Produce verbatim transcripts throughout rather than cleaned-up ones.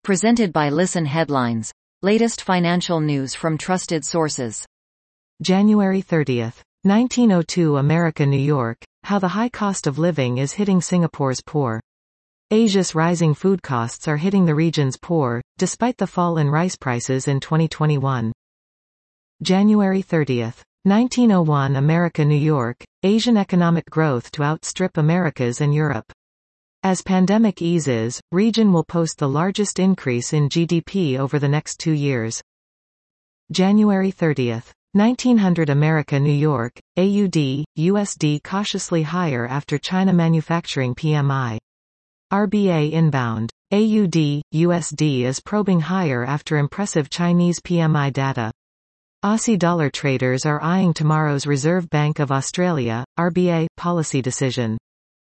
Presented by Listen Headlines. Latest financial news from trusted sources. January thirtieth, nineteen oh two America New York, how the high cost of living is hitting Singapore's poor. Asia's rising food costs are hitting the region's poor, despite the fall in rice prices in twenty twenty-one. January thirtieth, nineteen oh one America New York, Asian economic growth to outstrip America's and Europe. As pandemic eases, region will post the largest increase in G D P over the next two years. January thirtieth, nineteen hundred America New York, A U D, U S D cautiously higher after China manufacturing P M I. R B A inbound. A U D, U S D is probing higher after impressive Chinese P M I data. Aussie dollar traders are eyeing tomorrow's Reserve Bank of Australia, R B A, policy decision.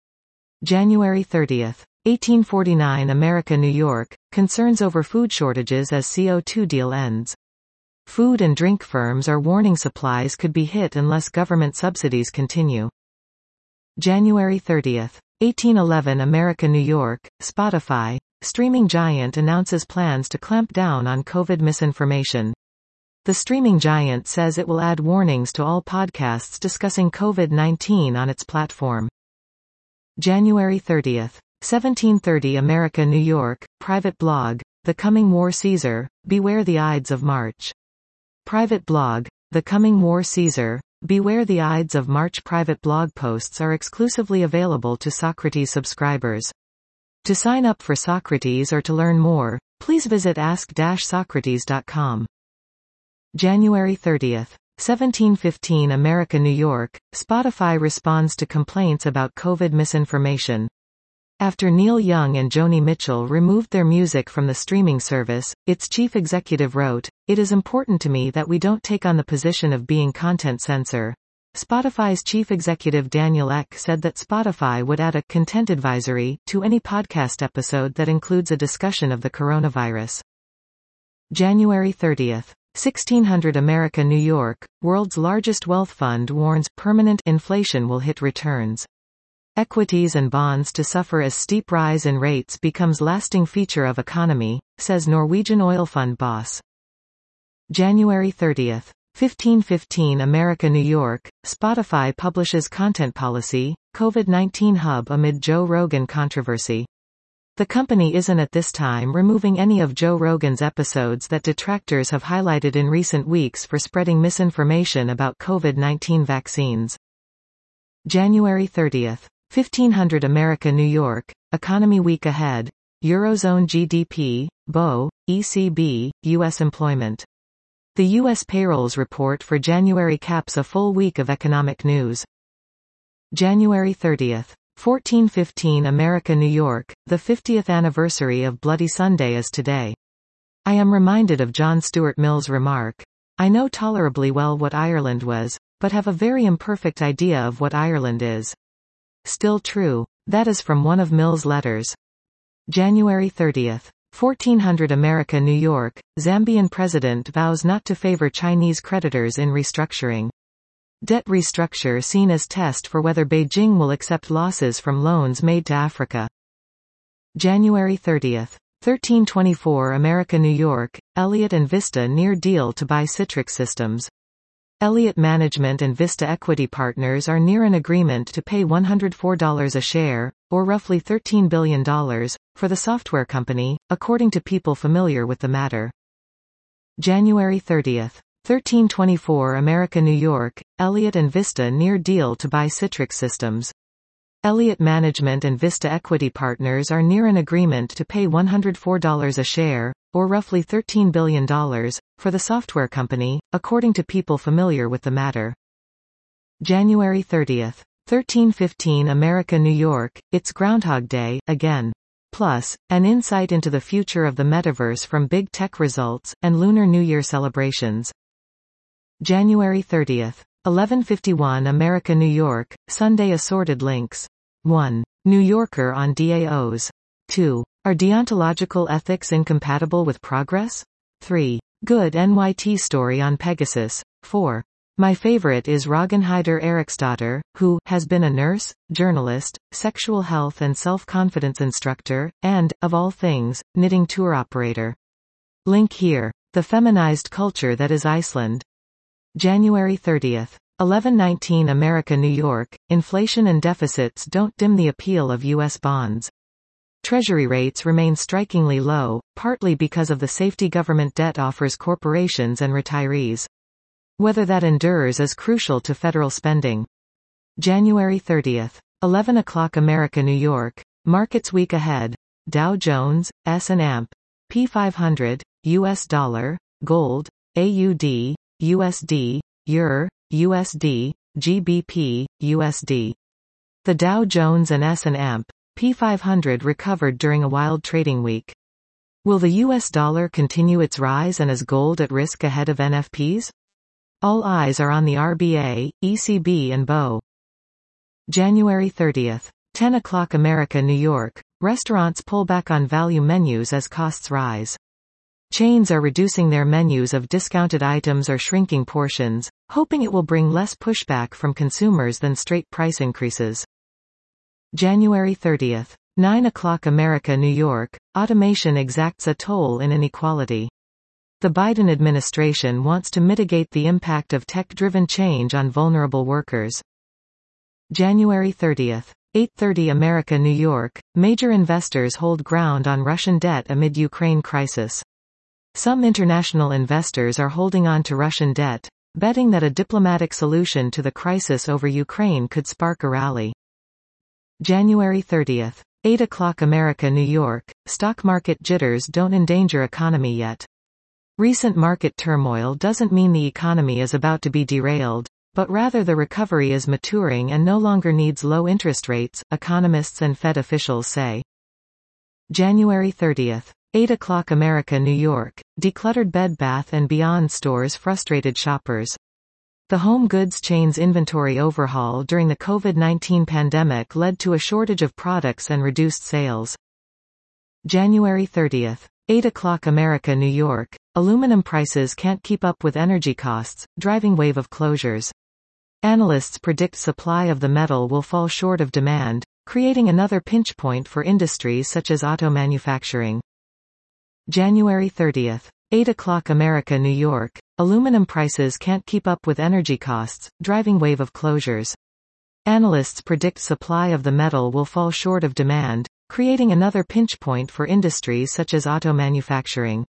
January thirtieth, eighteen forty-nine America New York, concerns over food shortages as C O two deal ends. Food and drink firms are warning supplies could be hit unless government subsidies continue. January thirtieth, eighteen eleven America New York, Spotify, streaming giant announces plans to clamp down on COVID misinformation. The streaming giant says it will add warnings to all podcasts discussing COVID nineteen on its platform. January thirtieth, seventeen thirty America New York, private blog, The Coming War Caesar, Beware the Ides of March. Private blog, The Coming War Caesar, Beware the Ides of March. Private blog posts are exclusively available to Socrates subscribers. To sign up for Socrates or to learn more, please visit ask dash socrates dot com. January thirtieth, seventeen fifteen America New York, Spotify responds to complaints about COVID misinformation. After Neil Young and Joni Mitchell removed their music from the streaming service, its chief executive wrote, "It is important to me that we don't take on the position of being content censor." Spotify's chief executive Daniel Ek said that Spotify would add a content advisory to any podcast episode that includes a discussion of the coronavirus. January thirtieth, sixteen hundred America New York, world's largest wealth fund warns permanent inflation will hit returns. Equities and bonds to suffer as steep rise in rates becomes lasting feature of economy, says Norwegian oil fund boss. January thirtieth, fifteen fifteen America New York, Spotify publishes content policy, COVID nineteen hub amid Joe Rogan controversy. The company isn't at this time removing any of Joe Rogan's episodes that detractors have highlighted in recent weeks for spreading misinformation about COVID nineteen vaccines. January thirtieth, fifteen hundred America New York, Economy Week ahead, Eurozone G D P, B O E, E C B, U S employment. The U S payrolls report for January caps a full week of economic news. January thirtieth, fourteen fifteen America New York, the fiftieth anniversary of Bloody Sunday is today. I am reminded of John Stuart Mill's remark, "I know tolerably well what Ireland was, but have a very imperfect idea of what Ireland is." Still true. That is from one of Mill's letters. January thirtieth, fourteen hundred America New York, Zambian president vows not to favor Chinese creditors in restructuring. Debt restructure seen as test for whether Beijing will accept losses from loans made to Africa. January thirtieth, thirteen twenty-four America New York, Elliott and Vista near deal to buy Citrix Systems. Elliott Management and Vista Equity Partners are near an agreement to pay one hundred four dollars a share, or roughly thirteen billion dollars, for the software company, according to people familiar with the matter. January thirtieth, thirteen twenty-four America New York, Elliott and Vista near deal to buy Citrix Systems. Elliott Management and Vista Equity Partners are near an agreement to pay one hundred four dollars a share, or roughly thirteen billion dollars, for the software company, according to people familiar with the matter. January thirtieth, thirteen fifteen America New York, it's Groundhog Day, again. Plus, an insight into the future of the metaverse from big tech results, and Lunar New Year celebrations. January thirtieth, eleven fifty-one America New York, Sunday assorted links. one. New Yorker on D A Os. two. Are deontological ethics incompatible with progress? three. Good N Y T story on Pegasus. four. My favorite is Ragnheider Eriksdotter, who has been a nurse, journalist, sexual health and self-confidence instructor, and, of all things, knitting tour operator. Link here. The feminized culture that is Iceland. January thirtieth. eleven nineteen America New York, inflation and deficits don't dim the appeal of U S bonds. Treasury rates remain strikingly low, partly because of the safety government debt offers corporations and retirees. Whether that endures is crucial to federal spending. January thirtieth. eleven o'clock America New York, markets week ahead. Dow Jones, S and P five hundred, U S dollar, gold, A U D, U S D, Euro, U S D, G B P, U S D. The Dow Jones and S and P five hundred recovered during a wild trading week. Will the U S dollar continue its rise and is gold at risk ahead of N F Ps? All eyes are on the R B A, E C B and B O E. January thirtieth. ten o'clock America New York, restaurants pull back on value menus as costs rise. Chains are reducing their menus of discounted items or shrinking portions, hoping it will bring less pushback from consumers than straight price increases. January thirtieth. nine o'clock America New York, automation exacts a toll in inequality. The Biden administration wants to mitigate the impact of tech-driven change on vulnerable workers. January thirtieth. eight thirty America New York, major investors hold ground on Russian debt amid Ukraine crisis. Some international investors are holding on to Russian debt, betting that a diplomatic solution to the crisis over Ukraine could spark a rally. January thirtieth. eight o'clock America New York, stock market jitters don't endanger economy yet. Recent market turmoil doesn't mean the economy is about to be derailed, but rather the recovery is maturing and no longer needs low interest rates, economists and Fed officials say. January thirtieth. eight o'clock America New York, decluttered Bed Bath and Beyond stores frustrated shoppers. The home goods chain's inventory overhaul during the COVID nineteen pandemic led to a shortage of products and reduced sales. January thirtieth. eight o'clock America New York, aluminum prices can't keep up with energy costs, driving wave of closures. Analysts predict supply of the metal will fall short of demand, creating another pinch point for industries such as auto manufacturing. January thirtieth. eight o'clock America New York, aluminum prices can't keep up with energy costs, driving wave of closures. Analysts predict supply of the metal will fall short of demand, creating another pinch point for industries such as auto manufacturing.